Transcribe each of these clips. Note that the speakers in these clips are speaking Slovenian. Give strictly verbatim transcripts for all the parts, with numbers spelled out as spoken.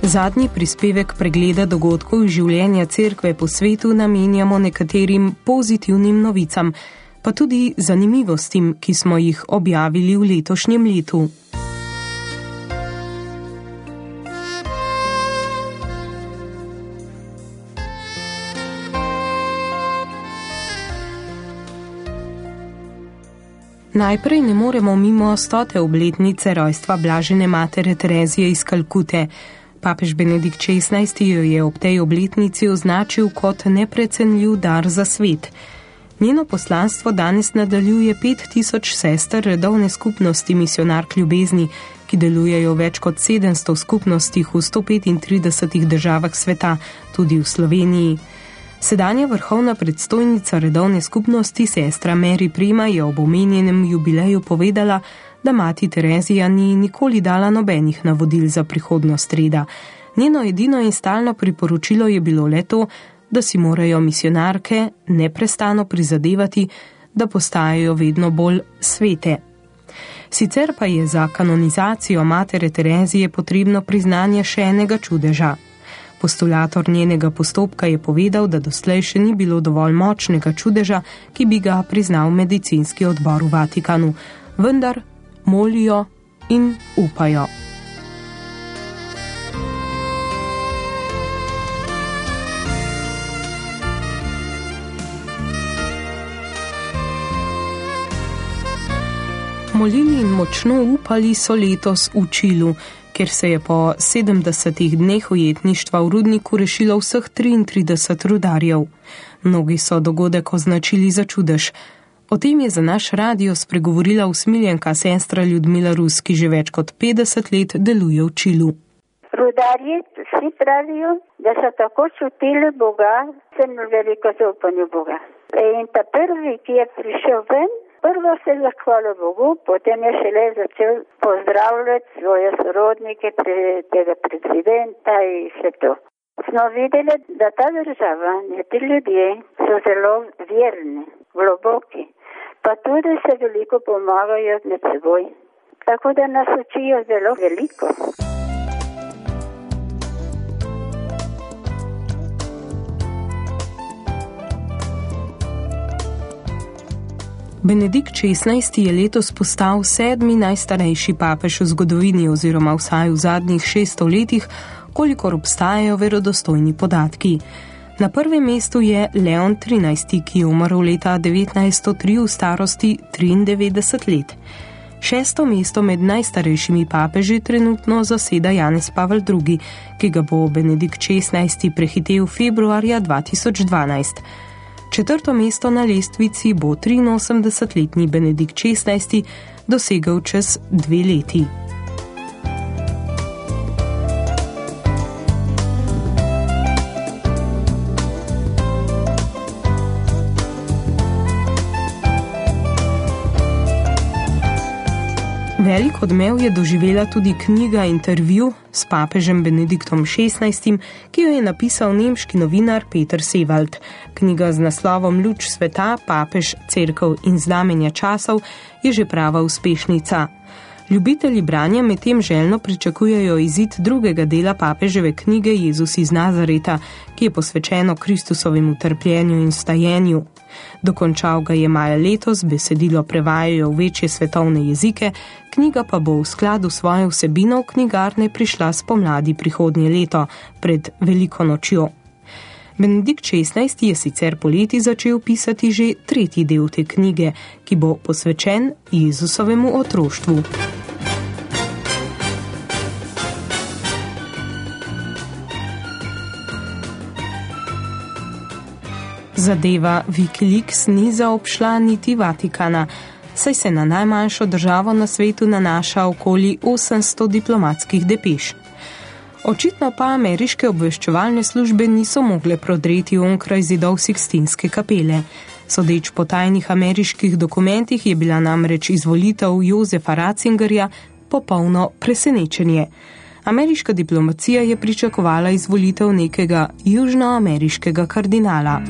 Zadnji prispevek pregleda dogodkov življenja cerkve po svetu namenjamo nekaterim pozitivnim novicam, pa tudi zanimivostim, ki smo jih objavili v letošnjem letu. Najprej ne moremo mimo stote obletnice rojstva blažene matere Terezije iz Kalkute. Papež Benedikt šestnajsti jo je ob tej obletnici označil kot neprecenljiv dar za svet. Njeno poslanstvo danes nadaljuje pet tisoč sester redovne skupnosti misionark ljubezni, ki delujejo več kot sedemsto skupnostih v sto petintridesetih državah sveta, tudi v Sloveniji. Sedanja vrhovna predstojnica redovne skupnosti, sestra Mary Prima, je ob omenjenem jubileju povedala, da mati Terezija ni nikoli dala nobenih navodil za prihodnost reda. Njeno edino in stalno priporočilo je bilo le to, da si morajo misionarke neprestano prizadevati, da postajajo vedno bolj svete. Sicer pa je za kanonizacijo matere Terezije potrebno priznanje še enega čudeža. Postulator njenega postopka je povedal, da doslej še ni bilo dovolj močnega čudeža, ki bi ga priznal medicinski odbor v Vatikanu. Vendar molijo in upajo. Molili in močno upali so letos v Čilu, kjer se je po sedemdesetih dneh ujetništva v rudniku rešilo vseh triintrideset rudarjev. Mnogi so dogodek označili za čudež. O tem je za naš radio spregovorila usmiljenka sestra Ljudmila Rus, ki že več kot petdeset let deluje v Čilu. Rudarji vsi pravijo, da so tako čutili Boga, sem veliko zaupanje Boga. In ta prvi, ki je prišel ven, prvo se je zahvalil Bogu, potem je šele začel pozdravljati svoje sorodnike, tega prezidenta in vse to. Smo videli, da ta država, ti ljudje so zelo verni, globoki, pa tudi se veliko pomagajo med seboj. Tako da nas učijo zelo veliko. Benedikt šestnajsti je letos postal sedmi najstarejši papež v zgodovini oziroma vsaj v zadnjih šeststo letih, kolikor obstajajo verodostojni podatki. Na prvem mestu je Leon trinajsti, ki je umrl leta devetnajststo tri v starosti triindevetdeset let. Šesto mesto med najstarejšimi papeži trenutno zaseda Janez Pavel drugi, ki ga bo Benedikt šestnajsti prehitel februarja dva tisoč dvanajst. Četrto mesto na lestvici bo triinosemdesetletni Benedikt šestnajsti dosegel čez dve leti. Velik odmev je doživela tudi knjiga Intervju s papežem Benediktom šestnajstim, ki jo je napisal nemški novinar Peter Sewald. Knjiga z naslovom Luč sveta, papež, cerkev in znamenja časov je že prava uspešnica. Ljubitelji branja medtem željno pričakujejo izid drugega dela papeževe knjige Jezus iz Nazareta, ki je posvečeno Kristusovemu trpljenju in vstajenju. Dokončal ga je maja letos, besedilo prevajajo v večje svetovne jezike, knjiga pa bo v skladu s svojo vsebino v knjigarne prišla spomladi prihodnje leto, pred Veliko nočjo. Benedikt šestnajsti je sicer poleti začel pisati že tretji del te knjige, ki bo posvečen Jezusovemu otroštvu. Zadeva Wikileaks ni zaobšla niti Vatikana, saj se na najmanjšo državo na svetu nanaša okoli osemsto diplomatskih depeš. Očitno pa ameriške obveščevalne službe niso mogle prodreti onkraj zidov Sikstinske kapele. Sodeč po tajnih ameriških dokumentih je bila namreč izvolitev Josefa Ratzingerja popolno presenečenje. Ameriška diplomacija je pričakovala izvolitev nekega južnoameriškega kardinala.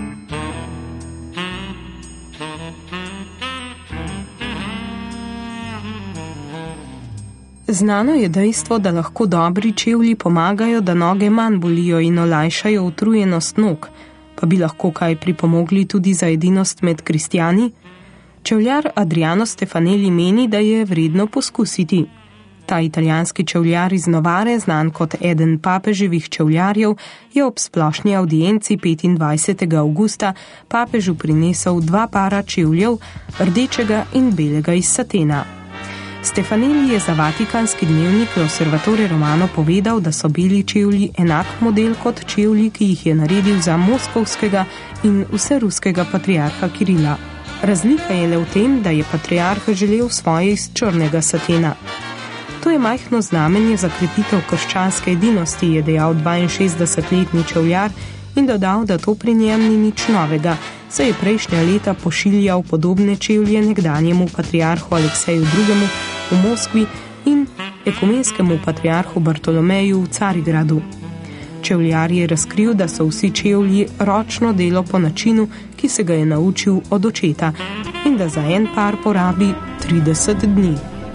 Znano je dejstvo, da lahko dobri čevlji pomagajo, da noge manj bolijo in olajšajo utrujenost nog, pa bi lahko kaj pripomogli tudi za edinost med kristjani? Čevljar Adriano Stefanelli meni, da je vredno poskusiti. Ta italijanski čevljar iz Novare, znan kot eden papeževih čevljarjev, je ob splošni audienci petindvajsetega avgusta papežu prinesel dva para čevljev, rdečega in belega iz satena. Stefanelli je za vatikanski dnevnik L'Osservatore Romano povedal, da so beli čevlji enak model kot čevlji, ki jih je naredil za moskovskega in vseruskega patriarha Kirila. Razlika je le v tem, da je patriarh želel svoje iz črnega satena. To je majhno znamenje za krepitev krščanske edinosti, je dejal dvainšestdesetletni čevljar in dodal, da to pri njem ni nič novega, saj je prejšnja leta pošiljal podobne čevlje nekdanjemu patriarhu Alekseju drugemu v Moskvi in ekumenskemu patriarhu Bartolomeju v Carigradu. Čevljar je razkril, da so vsi čevlji ročno delo po načinu, ki se ga je naučil od očeta in da za en par porabi trideset dni.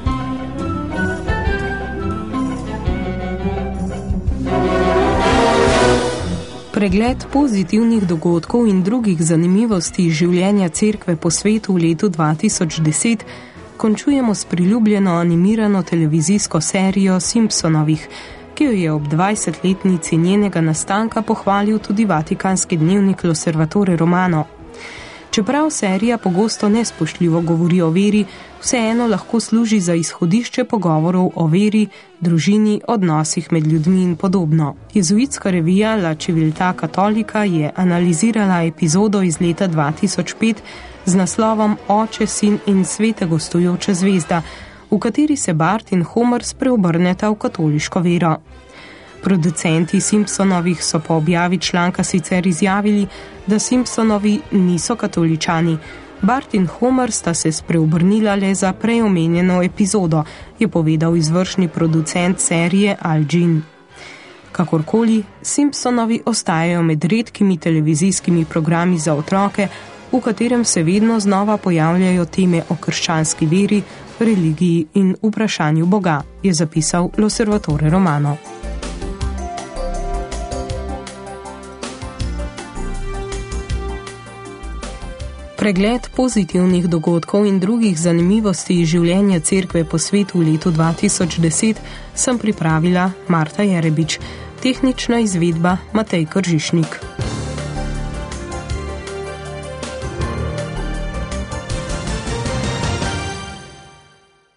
Pregled pozitivnih dogodkov in drugih zanimivosti življenja cerkve po svetu v letu dva tisoč deset končujemo s priljubljeno animirano televizijsko serijo Simpsonovih, ki jo je ob dvajsetletnici njenega nastanka pohvalil tudi vatikanski dnevnik L'Osservatore Romano. Čeprav serija pogosto nespoštljivo govori o veri, vseeno lahko služi za izhodišče pogovorov o veri, družini, odnosih med ljudmi in podobno. Jezuitska revija La Civiltà Cattolica je analizirala epizodo iz leta dva tisoč pet z naslovom Oče, sin in svete gostujoča zvezda, v kateri se Bart in Homer spreobrneta v katoliško vero. Producenti Simpsonovih so po objavi članka sicer izjavili, da Simpsonovi niso katoličani. Bart in Homer sta se spreobrnila le za preomenjeno epizodo, je povedal izvršni producent serije Al Jean. Kakorkoli, Simpsonovi ostajajo med redkimi televizijskimi programi za otroke, v katerem se vedno znova pojavljajo teme o krščanski veri, religiji in vprašanju Boga, je zapisal L'Osservatore Romano. Pregled pozitivnih dogodkov in drugih zanimivosti iz življenja cerkve po svetu v letu dva tisoč deset sem pripravila Marta Jerebič, tehnična izvedba Matej Kržišnik.